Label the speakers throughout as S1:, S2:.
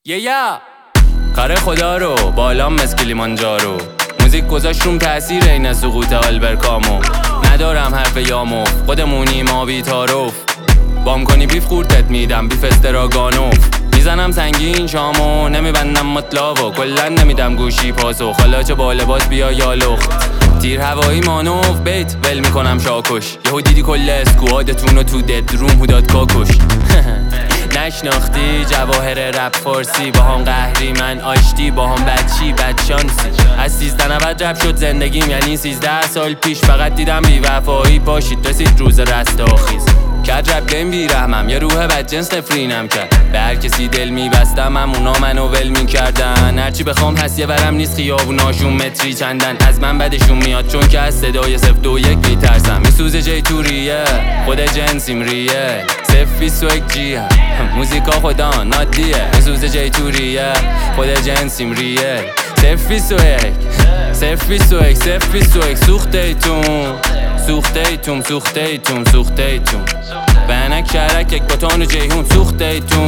S1: کار خدا رو بالام مثل کلیمانجارو، موزیک گذاشت روم تأثیر این سقوط آلبرکامو. ندارم حرف یامو، خودمونی ما بی تعارف. بام کنی بیف خورتت میدم، بیف استراگانوف. میزنم سنگین شامو، نمیبندم مطلابو. کلن نمیدم گوشی پاسو، خالا چه با لباس بیا یا لخت. تیر هوایی مانوف بیت ول میکنم شاکش. یهو دیدی کل اسکوادتونو تو دد روم هوداد کاکش. نشناختی جواهر رپ فارسی، با هم قهری من آشتی، با هم بدشی بدشانسی. از 1390 رپ شد زندگیم، یعنی 13 سال پیش. فقط دیدم بی وفایی پاشید رسید روز رستاخیز. کرد رپ گیم بی رحمم، یه روح بدجنس نفرینم کرد. به هر کسی دل میبستم همونا منو ول میکردن. هرچی بخوام هست یه ورم نیست، خیابوناشون متری چندن. از من بدشون میاد چون که از صدای 021 میترسم. میسوزه جی تو ریه، خود جنسیم ریه. 021 جیه، موزیکا خدا نادیه. میسوزه جی تو ریه، خود جنسیم ریه. 021 021 021 سوخته ایتون سوخته ایتون بنک شرک یک باتان و جیهون. سوخته ایتون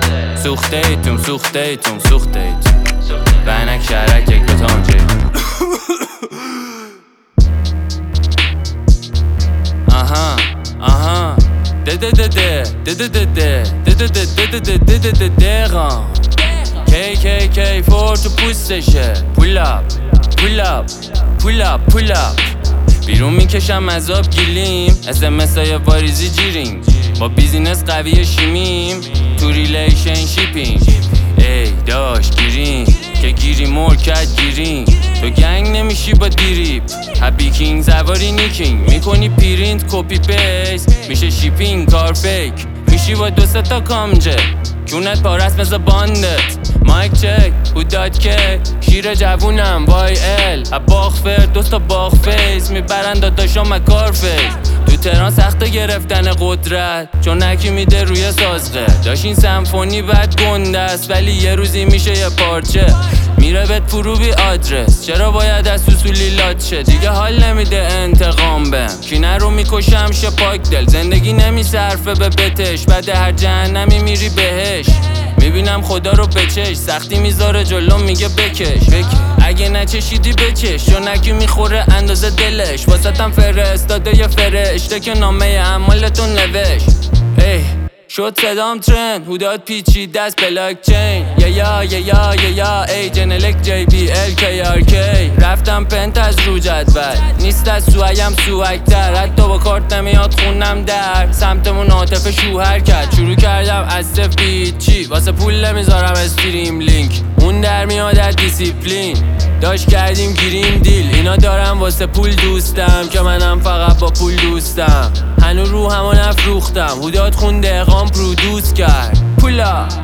S1: بنک شرک یک باتان و جیهون. آها کی فور تو پوستشه. pull up بیرون میکشم از آب گیلیم. SMS های واریزی جیرینگ، با بیزینس قوی شیمیم. تو ریلیشن شیپینگ ای داش گیرین که گیری مرکت گیرین. تو گنگ نمیشی با دیریب هبی کینگ زواری نیکینگ. میکنی پرینت کپی پیست، میشه شیپینگ کار فیک. میشی با 2 تا کامجه جونت پارست مثل باندت. مایک چک هوداد که شیر جوونم وای ال باخ فر 2 تا باخ فیس. میبرن داداشا مکار فیس. تو تهران سخته گرفتن قدرت چون نکی میده روی سازغه. داشت این سمفونی بد گنده است ولی یه روزی میشه یه پارچه. میره بهت فرو بی آدرس، چرا باید از سوسولی لات شه؟ دیگه حال نمیده انتقام بهم، کینه رو میکشم شه پاک دل. زندگی نمیصرفه به بتش، بعد هر جهنمی میری بهش. میبینم خدا رو بچش، سختی میذاره جلو میگه بکش. اگه نچشیدی بچش، چون نکی میخوره اندازه دلش. واسطم فرستاده یه فرشته که نامه اعمالتون نوشت. شد صدام ترند، هوداد پیچی دست بلاک چین. یا ای جنلک JBL KRK. رفتم پنت از رو جدول، نیست از سویم سوکتر. حتی با کارت نمیاد خونم در سمتمون عاطفه شوهر کرد. شروع کردم از صفر بیچی، واسه پول نمیذارم استریم لینک. اون در میاد از دیسیپلین، داشت کردیم گیریم دیل. اینا دارم واسه پول دوستم که منم فقط با پول دوستم. هنو رو همون نفروختم، هوداد خونده اقام پرودوس کرد. پولا